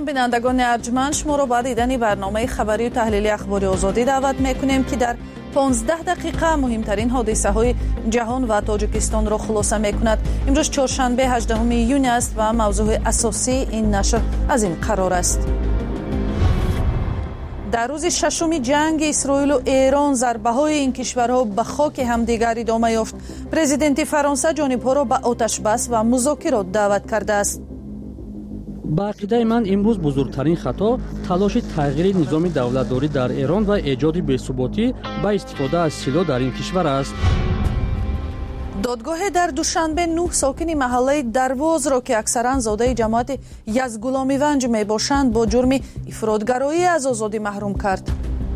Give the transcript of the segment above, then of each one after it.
بینندگان ارجمند، شما را با دیدن برنامه خبری و تحلیلی اخباری آزادی دعوت میکنیم که در 15 دقیقه مهمترین حادثه های جهان و تاجیکستان را خلاصه میکند. امروز چهارشنبه 18 ایون است و موضوع اساسی این نشر از این قرار است. در روز ششم جنگ اسرائیل و ایران ضربه های این کشورها به خاک همدیگر ادامه یافت. پرزیدنت فرانسه جانبها را به آتش بس و مذاکرات دعوت کرده است. با عقیده من امروز بزرگترین خطا تلاش تغییر نظام دولتداری در ایران و ایجاد بی‌ثباتی با استفاده از سلاح در این کشور است. دادگاه در دوشنبه 9 ساکن محله درواز را که اکثرا زاده جماعت یزدگلامیونج می باشند با جرم افراطگرایی از آزادی محروم کرد.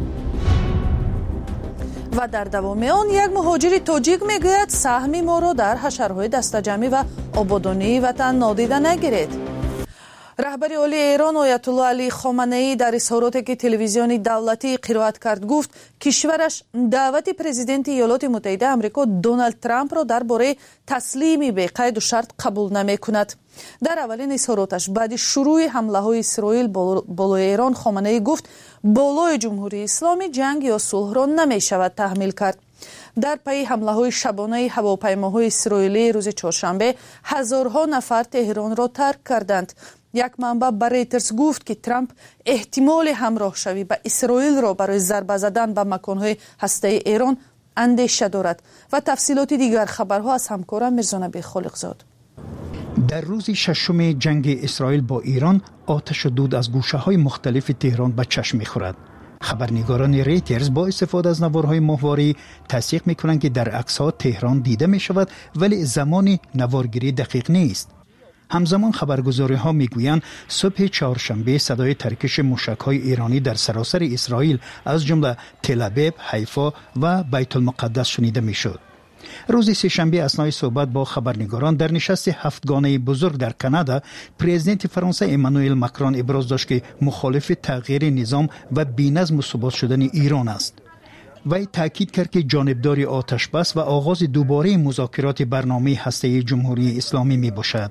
و در دوام آن یک مهاجر تاجیک میگوید سهم ما را در حشرهای دسته‌جمعی و آبادانی وطن نادیده نگیرید. رهبر عالی ایران آیت الله علی خامنه‌ای در اظهاراتی که تلویزیون دولتی قرائت کرد گفت کشورش دعوت پرزیدنت ایالات متحده آمریکا دونالد ترامپ را درباره تسلیمی به قید و شرط قبول نمی‌کند. در اولین اظهاراتش بعد شروع حمله‌های اسرائیل بالای ایران خامنه‌ای گفت بالای جمهوری اسلامی جنگ یا صلح را نمی‌شود تحمیل کرد. در پی حمله‌های شبانه هواپیماهای اسرائیلی روز چهارشنبه هزارها نفر تهران را ترک کردند. یک منبع به ریترز گفت که ترامپ احتمال همراه شوی به اسرائیل را برای ضربه زدن به مکان‌های هسته‌ای ایران اندیشه دارد. و تفصیلات دیگر خبرها از همکارم میرزا نبی خالقزاد. در روز ششم جنگ اسرائیل با ایران آتش و دود از گوشه‌های مختلف تهران به چشم می‌خورد. خبرنگاران ریترز با استفاده از نوارهای ماهواره‌ای تصدیق می‌کنند که در عکس‌ها تهران دیده می‌شود ولی زمان نوارگیری دقیق نیست. همزمان خبرگزاری‌ها میگویند صبح چهارشنبه صدای ترکش موشک‌های ایرانی در سراسر اسرائیل از جمله تل‌آویو، حیفا و بیت المقدس شنیده میشد. روز سه‌شنبه اثنای صحبت با خبرنگاران در نشست هفتگانه بزرگ در کانادا، پرزیدنت فرانسه امانوئل ماکرون ابراز داشت که مخالف تغییر نظام و بی‌نظم و ثبات شدن ایران است. وی تاکید کرد که جانبداری آتش بس و آغاز دوباره مذاکرات برنامه هسته‌ای جمهوری اسلامی میباشد.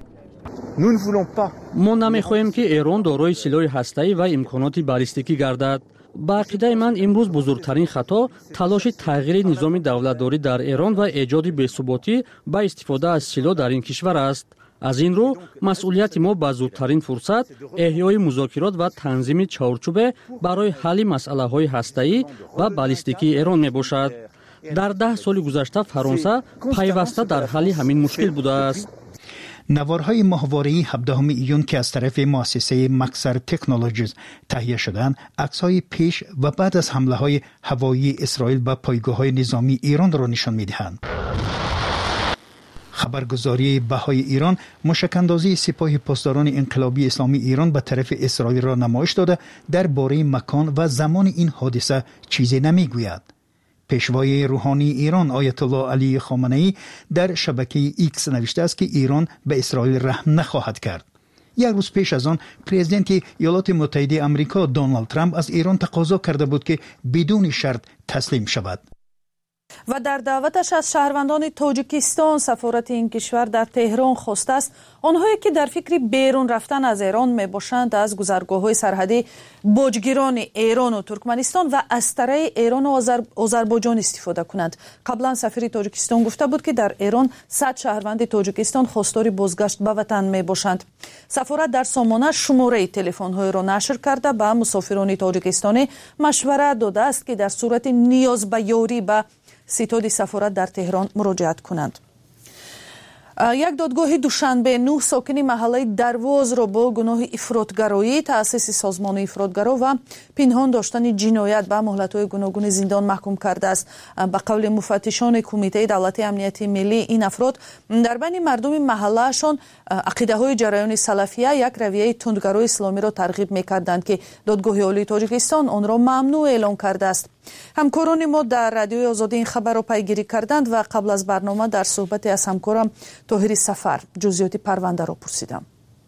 ما نمی‌خواهیم که ایران دارای سلاح هسته‌ای و امکانات بالیستیکی گردد. با عقیده من امروز بزرگترین خطا تلاش تغییر نظام دولتداری در ایران و ایجاد بی‌ثباتی با استفاده از سلاح در این کشور است. از این رو مسئولیت ما با زودترین فرصت احیای مذاکرات و تنظیم چارچوب برای حل مسئله‌های هسته‌ای و بالیستیکی ایران میباشد. در 10 سال گذشته فرانسه پیوسته در حل همین مشکل بوده است. نوارهای ماهواره‌ای 17 ایون که از طرف مؤسسه مکسر تکنولوژیز تهیه شدند، عکس‌های پیش و بعد از حمله‌های هوایی اسرائیل به پایگاه‌های نظامی ایران را نشان می‌دهند. خبرگزاری بهای ایران موشک‌اندازی سپاه پاسداران انقلابی اسلامی ایران به طرف اسرائیل را نمایش داده درباره مکان و زمان این حادثه چیزی نمی‌گوید. پیشوای روحانی ایران آیت الله علی خامنه‌ای در شبکه ایکس نوشته است که ایران به اسرائیل رحم نخواهد کرد. یک روز پیش از آن پرزیدنت ایالات متحده آمریکا دونالد ترامپ از ایران تقاضا کرده بود که بدون شرط تسلیم شود. و در دعوتش از شهروندان تاجیکستان سفارت این کشور در تهران خواسته است آنهایی که در فکر بیرون رفتن از ایران می باشند از گذرگاه‌های سرحدی باجگیران ایران و ترکمنستان و اسطره ایران و آذربایجان استفاده کنند. قبلا سفیر تاجیکستان گفته بود که در ایران 100 شهروند تاجیکستان خواستار بازگشت به وطن می باشند. سفارت در سامانه شماره تلفن‌های را نشر کرده به مسافران تاجیکستانی مشورت داده است که در صورت نیاز به یاری به ستاد سفارت در تهران مراجعت کنند. یک دادگاه دوشنبه 9 ساکن محله درواز را با گناه افراطگرایی، تأسیس سازمان افراطگرا و پنهان داشتن جنایت به مهلت‌های گوناگون زندان محکوم کرده است. به قول مفتشان کمیته دولتی امنیت ملی، این افراد در بین مردم محلهشان عقیده‌های جریان سلفیه یک رویه تندگرای اسلامی را ترغیب می‌کردند که دادگاه عالی تاجیکستان آن را ممنوع اعلام کرده است. همکاران ما در رادیوی آزادی این خبر را پیگیری کردند و قبل از برنامه در صحبت از همکارم طاهر سفر جزئیات پرونده را پرسیدم.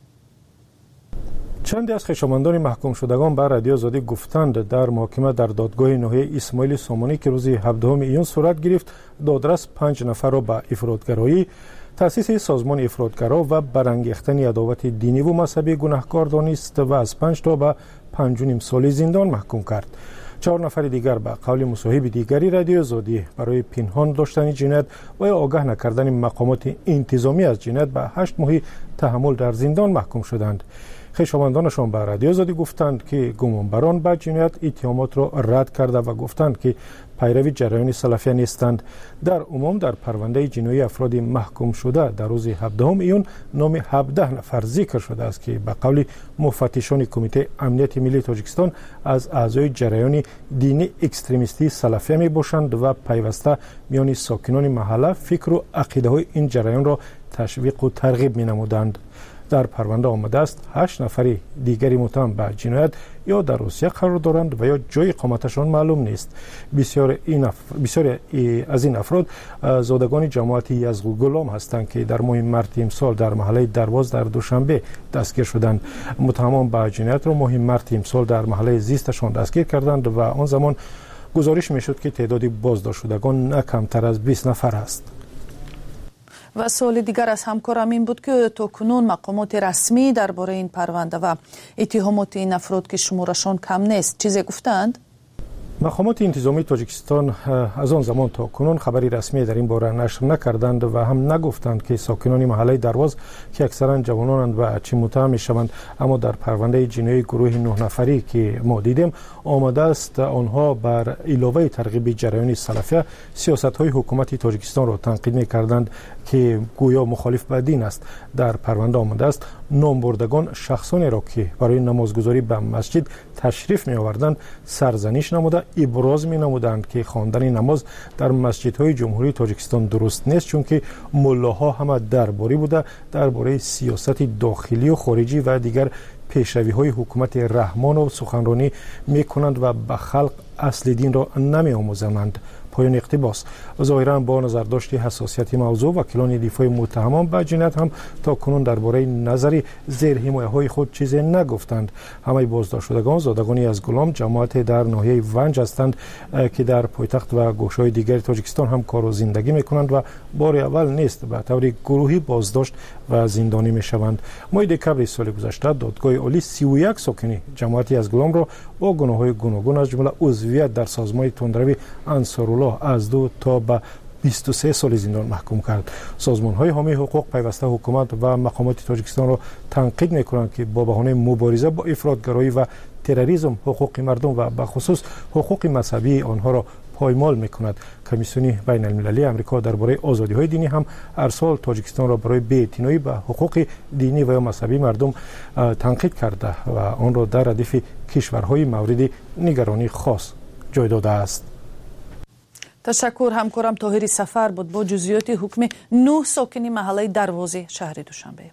چندی از خویشاوندان محکوم شدگان به رادیو آزادی گفتند در محاکمه در دادگاه ناحیه اسماعیل سامانی که روز 17 ایون صورت گرفت، دادرس 5 نفر را به افراطگرایی، تأسیس سازمان افراطگرا و برانگیختن عداوت دینی و مذهبی گناهکار دانست و از 5 تا به 5.5 سال زندان محکوم کرد. 4 نفر دیگر به قول مصاحب دیگری رادیو آزادی برای پنهان داشتن جنایت و یا آگاه نکردن مقامات انتظامی از جنایت به 8 ماه تحمل در زندان محکوم شدند. خویشاوندانشان به رادیو آزادی گفتند که گمانبران به جنایت اتهامات را رد کرده و گفتند که پیروی جریان سلفیه نیستند. در عموم در پرونده جنایی افراد محکوم شده در روز 17 ایون نام 17 نفر ذکر شده است که به قول مفتشان کمیته امنیت ملی تاجیکستان از اعضای جریان دینی اکستریمیستی سلفیه می باشند و پیوسته میان ساکنان محله فکر و عقیده های این جریان را تشویق و ترغیب می نمودند. در پرونده آمده است 8 نفر دیگری متهم به جنایت یا در روسیه قرار دارند و یا جای اقامتشان معلوم نیست. بسیار از این افراد زادگان جماعت یزغو گلام هستند که در ماه مارت امسال در محله درواز در دوشنبه دستگیر شدند. متهمان به جنایت را ماه مارت امسال در محله زیستشان دستگیر کردند و آن زمان گزارش میشد که تعداد بازداشت شدگان نه کمتر از 20 نفر است. و سوال دیگر از همکارم این بود که تا کنون مقامات رسمی درباره این پرونده و اتهامات این افراد که شمارشان کم نیست چیزی گفتند؟ مقامات انتظامی تاجیکستان از آن زمان تا کنون خبری رسمی در این باره نشر نکردند و هم نگفتند که ساکنان محله درواز که اکثرا جوانانند و چه متهم میشوند، اما در پرونده جنایی گروه 9 نفری که ما دیدیم آمده است آنها بر علاوه ترغیب جریان سلفیه سیاست‌های حکومت تاجیکستان را تنقید می‌کردند که گویا مخالف با دین است. در پرونده آمده است نامبردگان شخصانی را که برای نمازگزاری به مسجد تشریف می آوردند سرزنش نموده ابراز می نمودند که خواندن نماز در مسجدهای جمهوری تاجیکستان درست نیست، چون که ملاها همه درباری بوده درباره سیاست داخلی و خارجی و دیگر پیشروی های حکومت رحمان و سخنرانی می کنند و به خلق اصل دین را نمی آموزند. پایان اقتباس. ظاهرا با نظرداشت حساسیت موضوع وکیلان دفاع متهمان به جنایت هم تا کنون درباره نظری زیر حمایه های خود چیزی نگفتند. همه بازداشت شدگان زادگانی از گلام جماعت در ناحیه ونج هستند که در پایتخت و گوشه‌های دیگر تاجیکستان هم کار و زندگی میکنند و بار اول نیست به طور گروهی بازداشت و زندانی میشوند. ماه دکبر سال گذشته دادگاه عالی 31 ساکنی جماعتی از گلام را با گناه‌های گوناگون از جمله عضویت در سازمان تندروی انصارالله از 2 تا به 23 سال زندان محکوم کرد. سازمان‌های حامی حقوق پیوسته حکومت و مقامات تاجیکستان را تنقید می‌کنند که با بهانه مبارزه با افراطگرایی و تروریسم حقوق مردم و به خصوص حقوق مذهبی آنها را پایمال می‌کند. کمیسیون بین المللی آمریکا درباره آزادی‌های دینی هم هر سال تاجیکستان را برای بی‌اعتنایی به حقوق دینی و مذهبی مردم تنقید کرده و آن را در ردیف کشورهای مورد نگرانی خاص جای داده است. تشکر. همکارم طاهری سفر بود با جزئیات حکم 9 ساکنی محله دروازه شهر دوشنبه.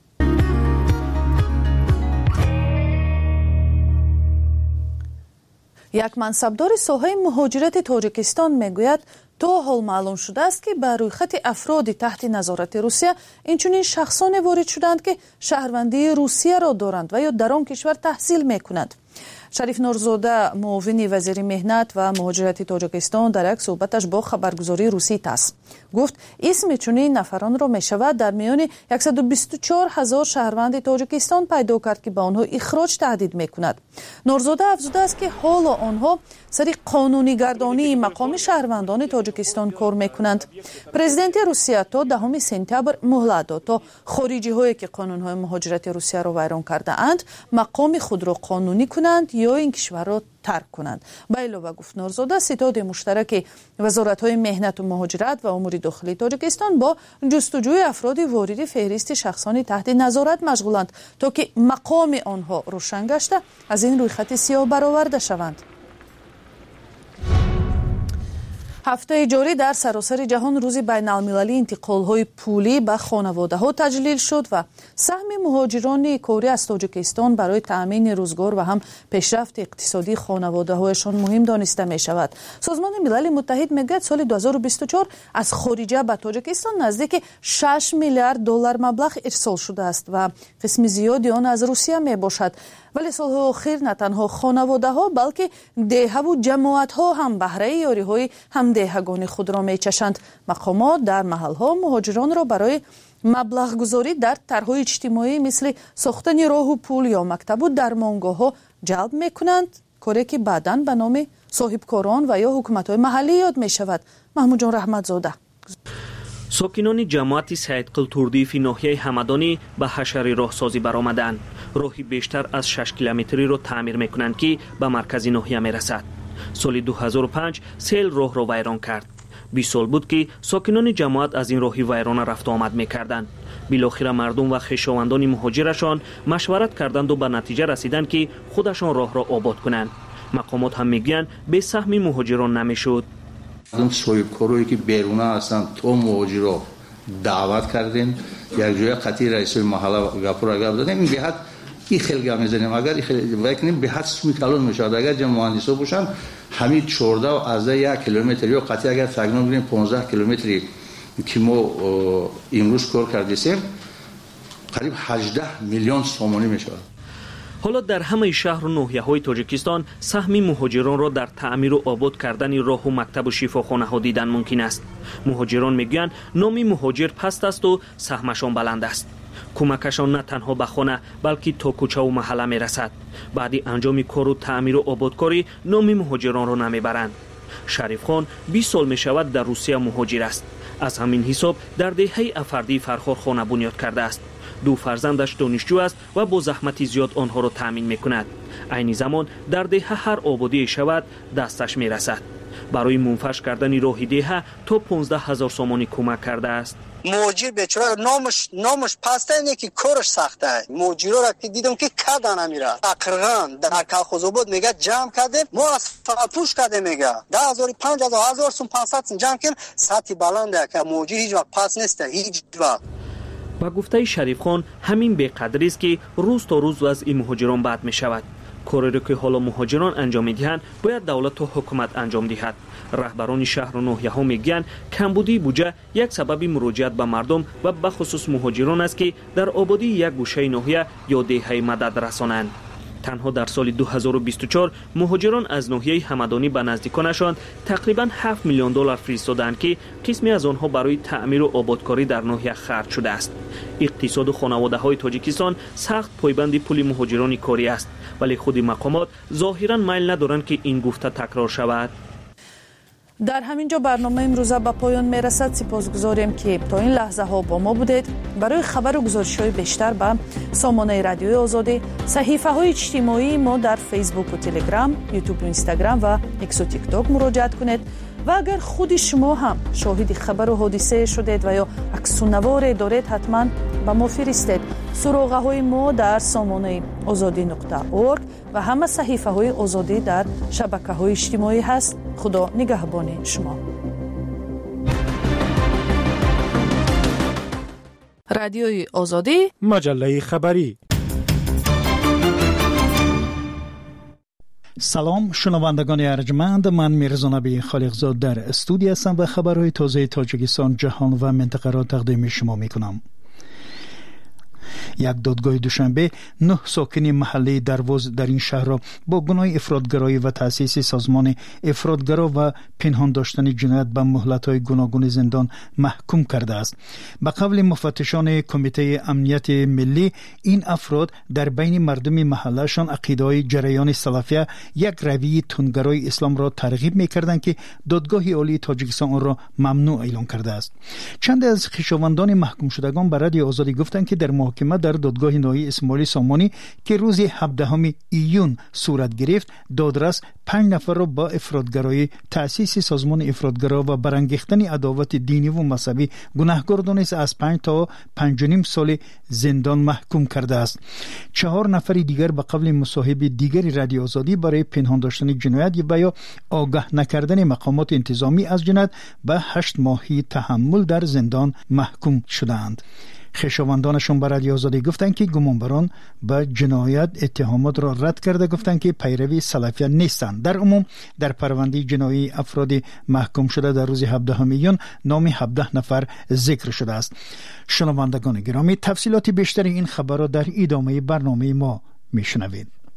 یک منصبدار ساحه مهاجرت تاجیکستان میگوید تا حال معلوم شده است که بر روی خط افرادی تحت نظارت روسیه اینچنین شخصان وارد شدند که شهروندی روسیه را دارند و یا در آن کشور تحصیل میکنند. شریف نورزاده معاون وزیر مهنت و مهاجرت تاجیکستان در یک صحبتش با خبرگزاری روسی تاس گفت اسم چنین نفران را می شود در میان 124,000 شهروند تاجیکستان پیدا کرد که به آنها اخراج تهدید می کند. نورزاده افزوده است که حالا آنها سری قانونی گردانی مقام شهروندان تاجیکستان کار می کنند. پرزیدنت روسیه تا 10 سپتامبر مهلت داد تا خارجی هایی که قانون های مهاجرت روسیه را ویران کرده اند مقام خود را قانونی کنند یا این کشور را ترک کنند. به علاوه گفت نورزاده ستاد مشترک وزارت‌های مهنت و مهاجرت و امور داخلی تاجیکستان با جستجوی افراد وارد فهرست شخصانی تحت نظارت مشغولند تا که مقام آنها روشن گشته از این روی خط سیاه برآورده شوند. هفته جاری در سراسر جهان روز بین المللی انتقال‌های پولی به خانواده‌ها تجلیل شد و سهم مهاجران کاری از تاجیکستان برای تأمین روزگار و هم پیشرفت اقتصادی خانواده‌هایشان مهم دانسته می‌شود. سازمان ملل متحد میگوید سال 2024 از خارجه به تاجیکستان نزدیک 6 میلیارد دلار مبلغ ارسال شده است و قسم زیادی آن از روسیه میباشد. ولی صلح اخیر نه تنها خانواده ها بلکه دهه و جماعت ها هم بهره یاری های هم دهگان خود را می چشند. مقامات در محل ها مهاجران را برای مبلغ گذاری در طرح‌های اجتماعی مثل ساختن راه و پل یا مکتب و درمانگاه ها جلب می کنند، کاری که بعداً به نام صاحبکاران و یا حکومت های محلی یاد می شود. محمود جان رحمتزاده. ساکنان جماعت سید قلتوردی ناحیه همدانی به حشر راهسازی برآمدند. راهی بیشتر از 6 کیلومتری را تعمیر میکنند که به مرکز ناحیه میرسد. سال 2005 سیل راه را ویران کرد. 20 سال بود که ساکنان جماعت از این راهی ویرانه رفت آمد میکردند. بالاخره مردم و خویشاوندان مهاجرشان مشورت کردند و به نتیجه رسیدند که خودشان راه را آباد کنند. مقامات هم میگویند به سهم مهاجران نمیشد. مردم صاحبکارایی که بیرونه هستند تو مهاجرا دعوت کردین، یک جای قطعی رئیس محله گپور دادن، این به حد این خیلی گپ میزنیم. اگر این خیلی وکنیم به حد سوی کلان میشه. اگر جمع مهندسا باشن همین 14 از 1 کیلومتر یا قطعی اگر تقریبا بگیریم 15 کیلومتری که ما امروز کار کردیم قریب 18 میلیون سومانی میشه. حالا در همه شهر و ناحیه‌های تاجیکستان سهم مهاجران را در تعمیر و آباد کردن راه و مکتب و شفاخانه ها دیدن ممکن است. مهاجران میگویند نام مهاجر پست است و سهمشان بلند است. کمکشان نه تنها به خانه بلکه تا کوچه و محله میرسد. بعد انجام کار و تعمیر و آبادکاری نام مهاجران را نمیبرند. شریف خان 20 سال میشود در روسیه مهاجر است. از همین حساب در دهه افردی فرخار خانه بنیاد کرده است. 2 فرزندش دانشجو است و با زحمت زیاد آنها را تامین میکند. عین زمان در دهه هر آبادی شود دستش میرسد. برای منفش کردن راه دهه تا 15,000 سومانی کمک کرده است. مهاجر بیچاره نامش پسته اینه که کارش سخته. مهاجرا را که دیدم که کدا نمیره. اقرغان در کالخوزآباد میگه جمع کرده ما از فروش کرده میگه 10,000 5,000 سوم 500 سوم جمع کن سطح بلنده که مهاجر هیچ وقت پس نیست هیچ وقت. با گفته شریف خان همین به قدری است که روز تا روز وضع مهاجران بد می شود. کاری را که حالا مهاجران انجام می دهند باید دولت و حکومت انجام دهد. رهبران شهر و ناحیه ها میگن کمبودی بودجه یک سبب مراجعت به مردم و به خصوص مهاجران است که در آبادی یک گوشه ناحیه یا دهه مدد رسانند. تنها در سال 2024 مهاجران از ناحیه همدانی به نزدیکانشان تقریبا 7 میلیون دلار فرستادند که قسمی از آنها برای تعمیر و آبادکاری در ناحیه خرج شده است. اقتصاد خانواده‌های تاجیکستان سخت پایبند پول مهاجران کاری است، ولی خود مقامات ظاهراً میل ندارند که این گفته تکرار شود. در همینجا برنامه امروزه به پایان میرسد. سپاسگزاریم که تا این لحظه ها با ما بودید. برای خبر و گزارش های بیشتر به سامانه رادیوی آزادی، صحیفه های اجتماعی ما در فیسبوک و تلگرام، یوتیوب و اینستاگرام و ایکس و تیک تاک مراجعه کنید. و اگر خود شما هم شاهد خبر و حادثه شدید و یا عکس و نوار دارید حتما به ما فرستید. سراغه های ما در سامانه azadi.org و همه صحیفه های آزادی در شبکه های اجتماعی هست. خدا نگهبان شما. رادیوی آزادی، مجله خبری. سلام شنوندگان ارجمند، من میرزا نبی خالقزاد در استودیو هستم و خبرهای تازه تاجیکستان، جهان و منطقه را تقدیم شما میکنم. یک دادگاه دوشنبه 9 ساکن محله دروز در این شهر را با گناه افراطگرایی و تأسیس سازمان افراطگرا و پنهان داشتن جنایت به مهلت‌های گوناگون زندان محکوم کرده است. به قول مفتشان کمیته امنیت ملی، این افراد در بین مردم محلهشان عقیده‌های جریان سلفیه یک رویه تندگرای اسلام را ترغیب می‌کردند که دادگاه عالی تاجیکستان آن را ممنوع اعلام کرده است. چند از خویشاوندان محکوم شدگان به رادیو آزادی گفتند که در محاکمه در دادگاه نهایی اسماعیل سامانی که روز 17 ایون صورت گرفت، دادرس 5 نفر را با افراطگرایی، تأسیس سازمان افراطگرا و برانگیختن عداوت دینی و مذهبی گناهکار دانست از 5 تا 5.5 سال زندان محکوم کرده است. 4 نفر دیگر به قول مصاحب دیگری رادیو آزادی برای پنهان داشتن جنایت و یا آگاه نکردن مقامات انتظامی از جنایت به 8 ماهی تحمل در زندان محکوم شدند. خویشاوندانشون به رادیو آزادی گفتند که گمانبران به جنایت اتهامات را رد کرده، گفتند که پیروی سلفیه نیستند. در عموم در پرونده جنایی افراد محکوم شده در روز 17 ایون نام 17 نفر ذکر شده است. شنوندگان گرامی، تفصیلات بیشتر این خبر را در ادامه برنامه ما میشنوید.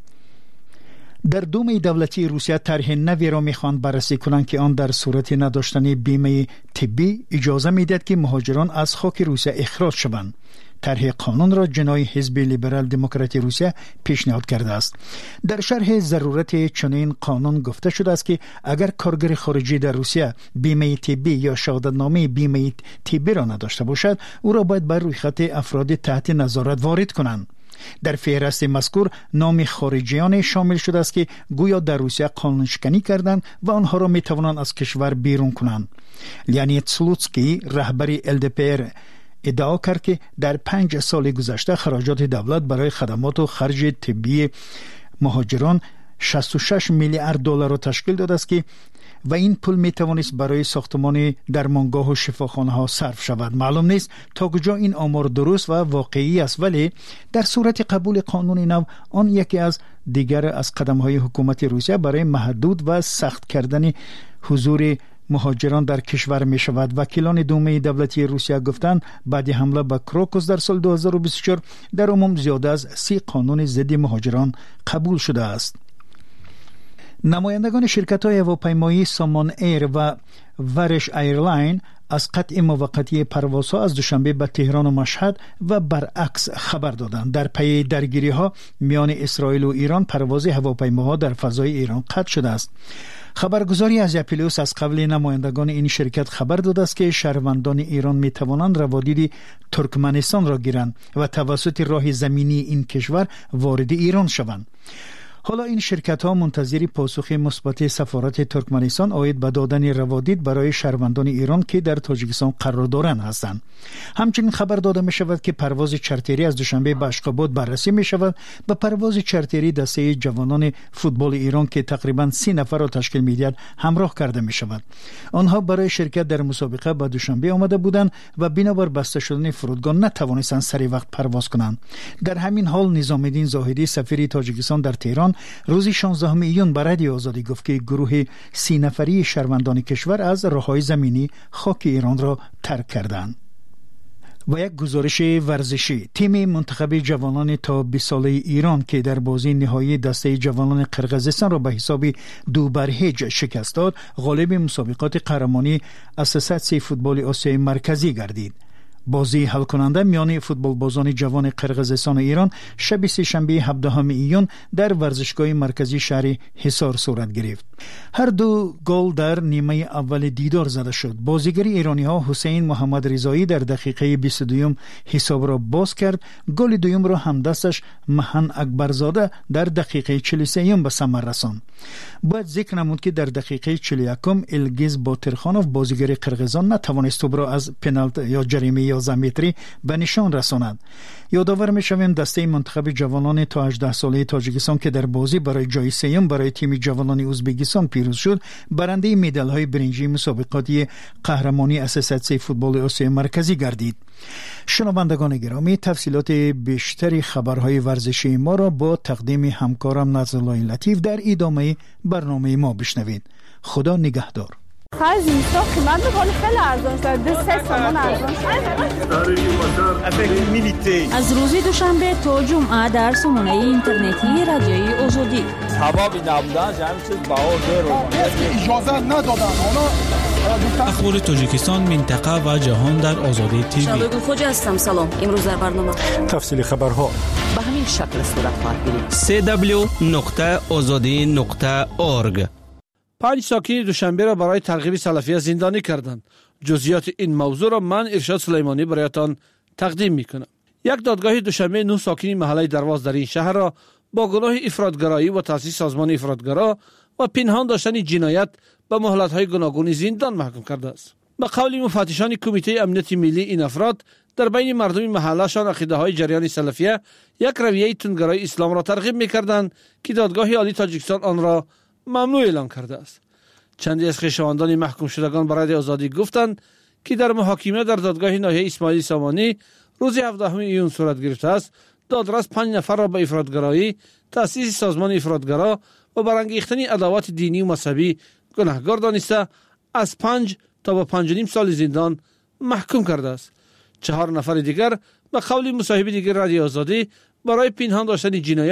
در دوم دولتی روسیه طرح نوی را میخواهند بررسی کنند که آن در صورت نداشتن بیمه طبی اجازه میدهد که مهاجران از خاک روسیه اخراج شوند. طرح قانون را جناح حزب لیبرال دموکراتی روسیه پیشنهاد کرده است. در شرح ضرورت چنین قانون گفته شده است که اگر کارگر خارجی در روسیه بیمه طبی یا شهادتنامه بیمه طبی را نداشته باشد، او را باید بر روی خط افراد تحت نظارت وارد کنند. در فهرست مذکور نام خارجیان شامل شده است که گویا در روسیه قانون شکنی کردند و آنها را می توانند از کشور بیرون کنند. لیانید سلوتسکی رهبر LDPR ادعا کرد که در 5 سال گذشته خراجات دولت برای خدمات و خرج طبی مهاجران 66 میلیارد دلار را تشکیل داده است که و این پول می توانست برای ساختمان درمانگاه و شفاخانه ها صرف شود. معلوم نیست تا کجا این آمار درست و واقعی است، ولی در صورت قبول قانون نو آن یکی از دیگر از قدم های حکومت روسیه برای محدود و سخت کردن حضور مهاجران در کشور می شود. وکیلان دومه دولتی روسیه گفتند بعد حمله به کروکوس در سال 2024 در عموم زیاده از 30 قانون ضد مهاجران قبول شده است. نمایندگان شرکت‌های هواپیمایی سامان ایر و ورش ایرلاین از قطع موقتی پروازها از دوشنبه به تهران و مشهد و برعکس خبر دادند. در پی درگیری‌ها میان اسرائیل و ایران پرواز هواپیماها در فضای ایران قطع شده است. خبرگزاری از اپیلیوس از قبل نمایندگان این شرکت خبر داده است که شهروندان ایران می توانند روادید ترکمنستان را گیرند و توسط راه زمینی این کشور وارد ایران شوند. حالا این شرکت ها منتظر پاسخ مثبت سفارت ترکمنستان عاید به دادن روادید برای شهروندان ایران که در تاجیکستان قرار دارند هستند. همچنین خبر داده می شود که پرواز چارتری از دوشنبه به اشخاباد بررسی می شود. به پرواز چارتری دسته جوانان فوتبال ایران که تقریبا 30 نفر را تشکیل می دهد همراه کرده می شود. آنها برای شرکت در مسابقه به دوشنبه آمده بودند و بنابر بسته شدن فرودگاه نتوانستند سری وقت پرواز کنند. در همین حال نظام الدین زاهدی سفیر تاجیکستان در تهران روز 16 ایون به رادیو آزادی گفت که گروه 30 نفری شهروندان کشور از راههای زمینی خاک ایران را ترک کردند. و یک گزارش ورزشی، تیم منتخب جوانان تا 20 ساله ایران که در بازی نهایی دسته جوانان قرقیزستان را به حساب 2-0 شکست داد، غالب مسابقات قهرمانی اساسیاسیون فوتبال آسیای مرکزی گردید. بازی حل کننده میان فوتبال بازان جوان قرقیزستان و ایران شب سه‌شنبه 17 ایون در ورزشگاه مرکزی شهر حصار صورت گرفت. هر دو گل در نیمه اول دیدار زده شد. بازیگر ایرانی ها حسین محمد رضایی در دقیقه 22 حساب را باز کرد. گل دوم را همدستش مهن اکبرزاده در دقیقه 43 به ثمر رساند. باید ذکر نمود که در دقیقه 41 الگیز باترخانوف بازیگر قرقیزان نتوانست توپ را از پنالتی یا جریمه 11 متری به نشان رساند. یادآور می‌شویم دسته منتخب جوانان تا 18 ساله تاجیکستان که در بازی برای جای سوم برای تیم جوانان ازبکستان پیروز شد، برنده مدال‌های برنجی مسابقات قهرمانی اساسیاسیون فوتبال آسیای مرکزی گردید. شنوندگان گرامی، تفصیلات بیشتری خبرهای ورزشی ما را با تقدیم همکارم نظرالله لطیف در ادامه برنامه ما بشنوید. خدا نگهدار. خیلی زیستا قیمت میکنه، خیلی ارزان شد، 3 تومان ارزان شد. از روز دوشنبه تا جمعه در سامانه اینترنتی رادیوی آزادی حبابی نبودن جمعی چیز باور رو اجازه ندادن. اخبار تاجیکستان، منطقه و جهان در آزادی تیوی. شبگو خوجا هستم. سلام. امروز در برنامه تفصیل خبرها به همین شکل صورت خواهد گرفت. www.azadi.org 5 ساکن دوشنبه را برای ترغیب سلفیه زندانی کردند. جزئیات این موضوع را من ارشاد سلیمانی برایتان تقدیم میکنم. یک دادگاه دوشنبه 9 ساکن محله درواز در این شهر را با گناه افراطگرایی و تأسیس سازمان افراطگرا و پنهان داشتن جنایت به مهلت‌های گوناگون زندان محکوم کرده است. به قول مفتشان کمیته امنیت ملی، این افراد در بین مردم محلهشان عقیده‌های جریان سلفیه یک رویه تندگرای اسلام را ترغیب می‌کردند که دادگاه عالی تاجیکستان آن را ممنوع اعلام کرده است. چندی از خویشاوندان محکوم شدگان برای آزادی گفتند که در محاکمه در دادگاه ناحیه اسماعیل سامانی روز 17 ایون صورت گرفته است. دادرس 5 نفر را به افراطگرایی، تأسیس سازمان افراطگرا و برانگیختن عداوت دینی و مذهبی گناهکار دانسته از 5 تا به 5.5 سال زندان محکوم کرده است. 4 نفر دیگر به قول مصاحبه دیگر رادیو آزادی برای پنهان داشتن جنایت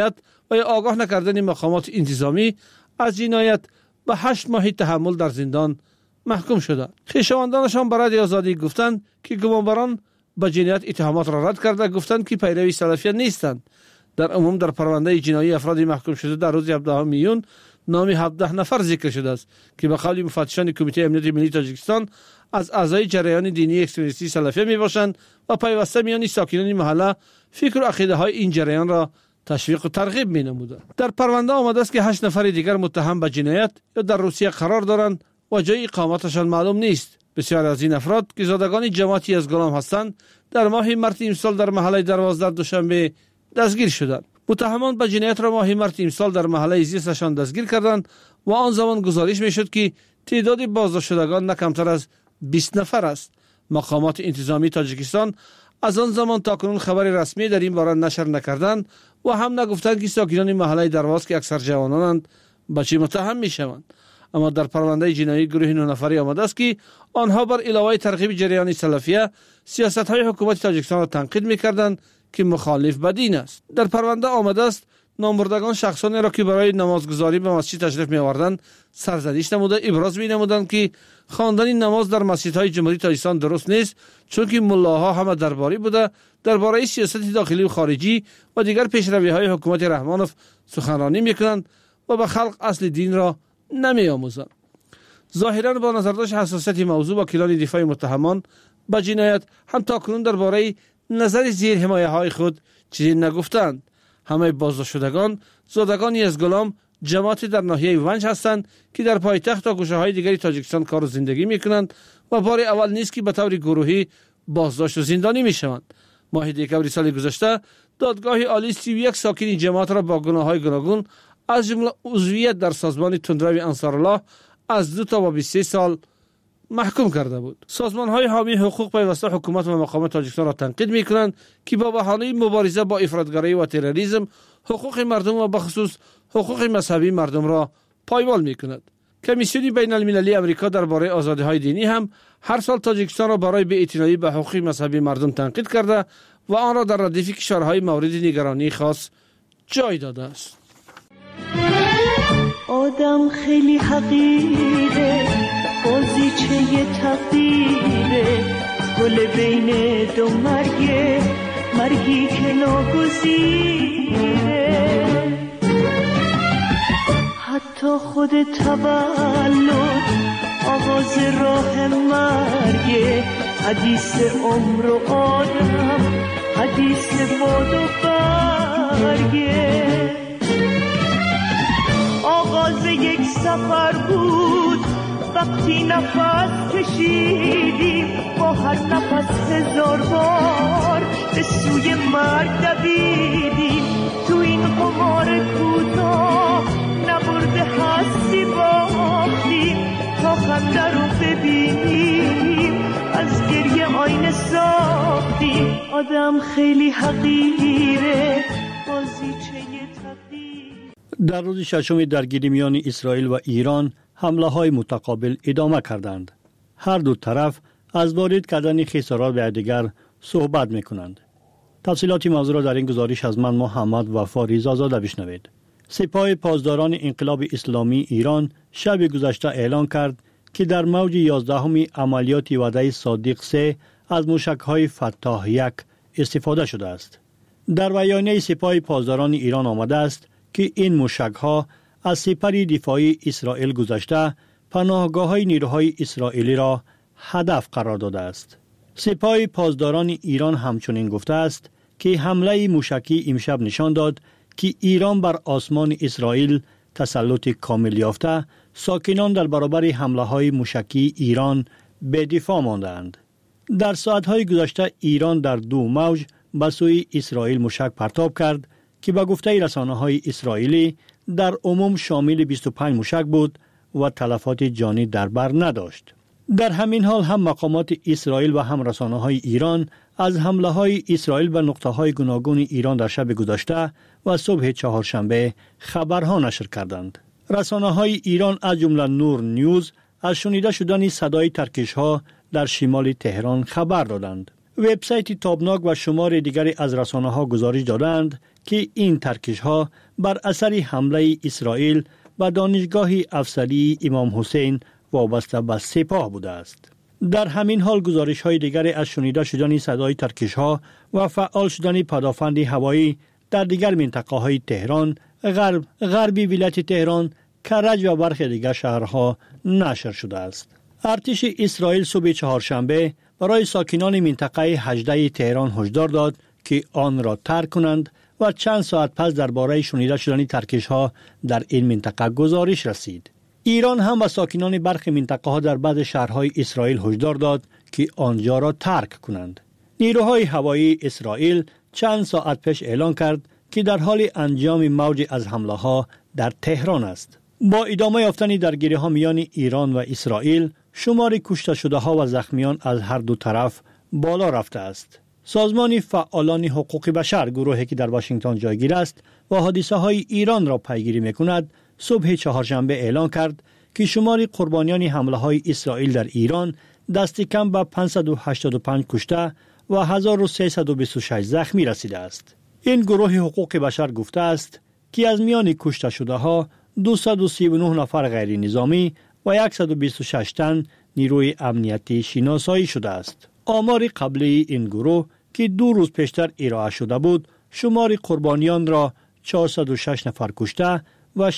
و یا آگاه نکردن مقامات انتظامی از جنایت به 8 ماه تحمل در زندان محکوم شدند. خویشاوندانشان برای آزادی گفتند که گمانبران به جنایت اتهامات را رد کرده گفتند که پیروی سلفیان نیستند. در عموم در پرونده جنایی افراد محکوم شده در روز 17 میون نام 17 نفر ذکر شده است که به قول مفتشان کمیته امنیت ملی تاجیکستان از اعضای جریان دینی اکستریمیستی سلفی میباشند و پیوسته میان ساکنان محله فکر و عقیده های این جریان را تشویق و ترغیب مینمودند. در پرونده آمده است که 8 نفر دیگر متهم به جنایت یا در روسیه قرار دارند و جای اقامتشان معلوم نیست. بسیار از این افراد که زادگان جماعتی از گلام هستند در ماه مارس امسال در محله درواز در دوشنبه دستگیر شدند. متهمان به جنایت را ماه مارس امسال در محله زیستشان دستگیر کردند و آن زمان گزارش میشد که تعداد بازداشت شدگان نه کمتر از 20 نفر است. مقامات انتظامی تاجیکستان از آن زمان تا کنون خبر رسمی در این باره نشر نکردند و هم نگفتند که ساکنان محله درواز که اکثر جوانانند به چه متهم میشوند. اما در پرونده جنایی گروه 9 نفری آمده است که آنها بر علاوه ترغیب جریان سلفیه سیاست‌های حکومت تاجیکستان را تنقید می‌کردند که مخالف به دین است. در پرونده آمده است نامبردگان شخصانی را که برای نمازگزاری به مسجد تشریف می‌آوردند سرزنش نموده ابراز می‌نمودند که خواندن نماز در مسجدهای جمهوری تاجیکستان درست نیست چون که ملاها همه درباری بوده درباره سیاست داخلی و خارجی و دیگر پیشروی‌های حکومت رحمانوف سخنرانی می‌کنند و به خلق اصل دین را نمی‌آموزند. ظاهراً با نظرداشت حساسیت موضوع وکیلان دفاع متهمان به جنایت هم تاکنون درباره نظر زیر حمایه های خود چیزی نگفتند. همه بازداشت شدگان زادگانی از گلام جماعتی در ناحیه ونج هستند که در پایتخت و گوشه های دیگری تاجیکستان کار و زندگی میکنند و بار اول نیست که به طور گروهی بازداشت و زندانی میشوند. ماه دکمبر سال گذشته دادگاه عالی 31 ساکن جماعت را با گناه‌های گوناگون از جمله عضویت در سازمان تندروی انصارالله از 2 تا 23 سال محکوم کرده بود. سازمان‌های حامی حقوق پیوسته حکومت و مقامات تاجیکستان را تنقید می‌کنند که با بهانه مبارزه با افراطگرایی و تروریسم حقوق مردم و بخصوص حقوق مذهبی مردم را پایمال می‌کند. کمیسیون بین‌المللی آمریکا درباره آزادی‌های دینی هم هر سال تاجیکستان را برای بی‌اعتنایی به حقوق مذهبی مردم تنقید کرده و آن را در ردیف کشورهای مورد نگرانی خاص جای داده است. آدم خیلی حقیره بازیچه تقدیره گل بین دو مرگی که ناگزیره حتی خود تولد آغاز راه مرگه حدیث عمر و آدم حدیث باد و برگه آغاز یک سفر بود وقتی نفس کشیدیم با هر نفس 1000 بار به سوی مرگ دویدیم تو این قمار کوتاه نبرده هستی باختیم تا خنده رو ببینیم از گریه آینه ساختیم آدم خیلی حقیره بازیچه تقدیر. در روز ششم درگیری میان اسرائیل و ایران حمله های متقابل ادامه کردند. هر دو طرف از وارد کردن خسارات به یکدیگر صحبت میکنند. تفصیلات موضوع را در این گزارش از من محمد وفا ریزازاده بشنوید. سپاه پاسداران انقلاب اسلامی ایران شب گذشته اعلام کرد که در موج 11 عملیات وعده صادق 3 از موشک‌های فتاح 1 استفاده شده است. در بیانیه سپاه پاسداران ایران آمده است که این موشک‌ها از سپر دفاعی اسرائیل گذشته پناهگاه‌های نیروهای اسرائیلی را هدف قرار داده است. سپاه پاسداران ایران همچنین گفته است که حمله موشکی امشب نشان داد که ایران بر آسمان اسرائیل تسلط کامل یافته، ساکنان در برابر حمله‌های موشکی ایران به دفاع ماندند. در ساعت‌های گذشته ایران در 2 موج به سوی اسرائیل موشک پرتاب کرد که به گفته رسانه‌های اسرائیلی در عموم شامل 25 موشک بود و تلفات جانی در بر نداشت. در همین حال هم مقامات اسرائیل و هم رسانه‌های ایران از حمله‌های اسرائیل به نقطه‌های گوناگون ایران در شب گذشته و صبح چهارشنبه خبرها نشر کردند. رسانه‌های ایران از جمله نور نیوز از شنیده شدن صدای ترکش‌ها در شمال تهران خبر دادند. وبسایت تابناک و شمار دیگری از رسانه‌ها گزارش دادند که این ترکش‌ها بر اثر حمله اسرائیل به دانشگاه افسری امام حسین وابسته به سپاه بوده است. در همین حال گزارش‌های دیگری از شنیده شدن صدای ترکش‌ها و فعال شدن پدافند هوایی در دیگر منطقه‌های تهران، غربی ولایت تهران، کرج و برخی دیگر شهرها نشر شده است. ارتش اسرائیل صبح چهارشنبه برای ساکنان منطقه 18 تهران هشدار داد که آن را ترک کنند و چند ساعت پس درباره شنیده شدن ترکش‌ها در این منطقه گزارش رسید. ایران هم به ساکنان برخی منطقه‌ها در بعض شهرهای اسرائیل هشدار داد که آنجا را ترک کنند. نیروهای هوایی اسرائیل چند ساعت پیش اعلان کرد که در حال انجام موج از حمله‌ها در تهران است. با ادامه یافتن درگیری‌ها میان ایران و اسرائیل، شمار کشته شده‌ها و زخمیان از هر دو طرف بالا رفته است. سازمان فعالان حقوق بشر، گروهی که در واشنگتن جایگیر است و حادثه‌های ایران را پیگیری می‌کند، صبح چهارشنبه اعلان کرد که شمار قربانیان حمله‌های اسرائیل در ایران دست کم به 585 کشته و 1326 زخمی رسیده است. این گروه حقوق بشر گفته است که از میان کشته شده‌ها 239 نفر غیر نظامی و 126 تن نیروی امنیتی شناسایی شده است. آمار قبلی این گروه که 2 روز پیشتر ارائه شده بود، شمار قربانیان را 406 نفر کشته و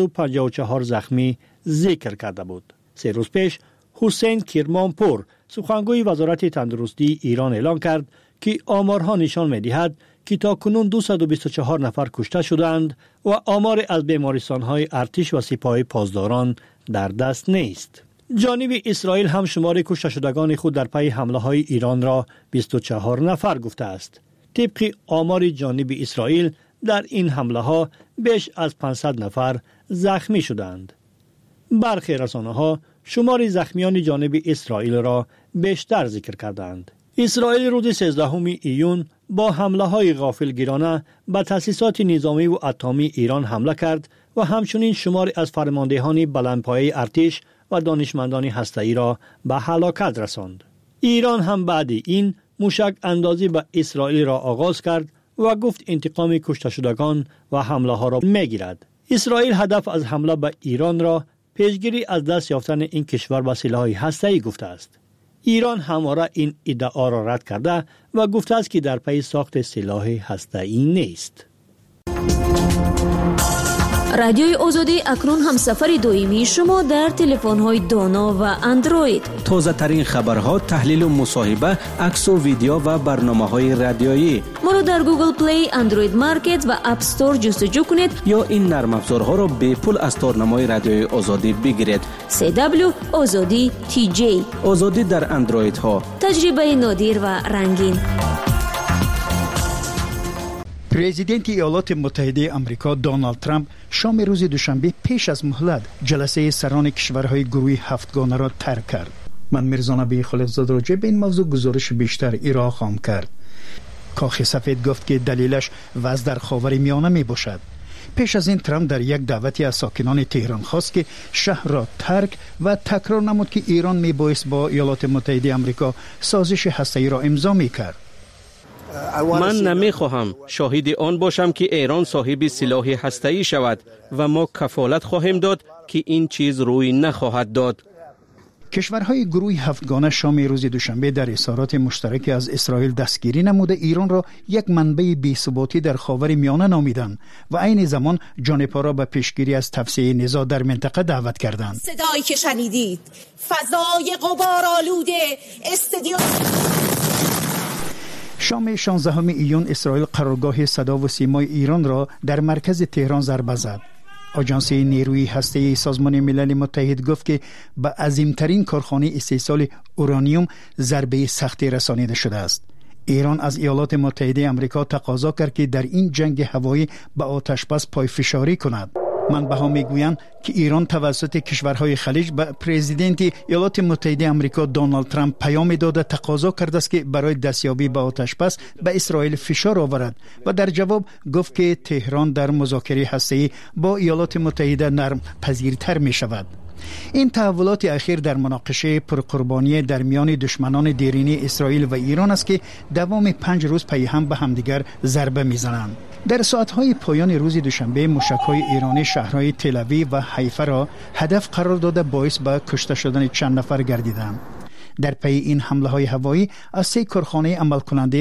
654 زخمی ذکر کرده بود. 3 روز پیش حسین کرمانپور، سخنگوی وزارت تندرستی ایران، اعلان کرد که آمارها نشان می‌دهد که تاکنون 224 نفر کشته شدند و آمار از بیمارستان‌های ارتش و سپاه پاسداران در دست نیست. جانب اسرائیل هم شمار کشته شدگان خود در پی حمله‌های ایران را 24 نفر گفته است. طبق آمار جانب اسرائیل در این حمله‌ها بیش از 500 نفر زخمی شدند. برخی رسانه‌ها شمار زخمیان جانب اسرائیل را بیشتر ذکر کردند. اسرائیل روز 13 ایون با حمله‌های غافلگیرانه به تأسیسات نظامی و اتمی ایران حمله کرد و همچنین شمار از فرماندهان بلندپایه ارتش و دانشمندان هسته‌ای را به هلاکت رساند. ایران هم بعد این موشک اندازی به اسرائیل را آغاز کرد و گفت انتقام کشته شدگان و حمله ها را میگیرد. اسرائیل هدف از حمله به ایران را پیشگیری از دست یافتن این کشور به سلاح هسته‌ای گفته است. ایران همواره این ادعا را رد کرده و گفته است که در پی ساخت سلاح هسته‌ای نیست. رادیوی آزادی اکنون هم سفر دائمی شما در تلفن‌های دانا و اندروید. تازه ترین خبرها، تحلیل و مصاحبه، عکس و ویدیو و برنامه‌های رادیویی. ما را در گوگل پلی، اندروید مارکت و اپ استور جستجو کنید یا این نرم افزارها را به پول از تارنمای رادیوی آزادی بگیرید. CW آزادی TJ. آزادی در اندروید ها. تجربه نادر و رنگین. پرزیدنت ایالات متحده آمریکا دونالد ترامپ شام روز دوشنبه پیش از مهلت جلسه سران کشورهای گروه هفتگانه را ترک کرد. من میرزا نبی خلیفزاده راجع به این موضوع گزارش بیشتر ارائه خواهم کرد. کاخ سفید گفت که دلیلش وضع در خاورمیانه می باشد. پیش از این ترامپ در یک دعوتی از ساکنان تهران خواست که شهر را ترک و تکرار نمود که ایران می بایست با ایالات متحده آمریکا سازش هسته‌ای را امضا می کرد. من نمیخواهم شاهد آن باشم که ایران صاحب سلاح هسته‌ای شود و ما کفالت خواهیم داد که این چیز روی نخواهد داد. کشورهای گروه هفتگانه شام روز دوشنبه در اظهارات مشترکی از اسرائیل دستگیری نموده ایران را یک منبع بی‌ثباتی در خاورمیانه نامیدند و عین زمان جانب‌ها را به پیشگیری از توسعه نزاع در منطقه دعوت کردند. صدایی که شنیدید فضای غبارآلود استادیوم شام 16 ایون اسرائیل قرارگاه صدا و سیمای ایران را در مرکز تهران ضربه زد. آژانس نیروی هسته‌ای سازمان ملل متحد گفت که به عظیمترین کارخانه استحصال اورانیوم ضربه سختی رسانیده شده است. ایران از ایالات متحده آمریکا تقاضا کرد که در این جنگ هوایی به آتشبس پایفشاری کند. منبع‌ها میگویند که ایران توسط کشورهای خلیج به پرزیدنت ایالات متحده آمریکا دونالد ترامپ پیام داده تقاضا کرده است که برای دستیابی به آتشبس به اسرائیل فشار آورد و در جواب گفت که تهران در مذاکره هسته‌ای با ایالات متحده نرم پذیرتر می شود. این تحولات اخیر در مناقشه پرقربانی در میان دشمنان دیرینه اسرائیل و ایران است که دوام 5 روز پی هم به همدیگر ضربه میزنند. در ساعتهای پایان روز دوشنبه موشک‌های ایرانی شهرهای تل‌آویو و حیفا را هدف قرار داده باعث به کشته شدن چند نفر گردیدند. در پی این حمله های هوایی از 3 کارخانه عمل کننده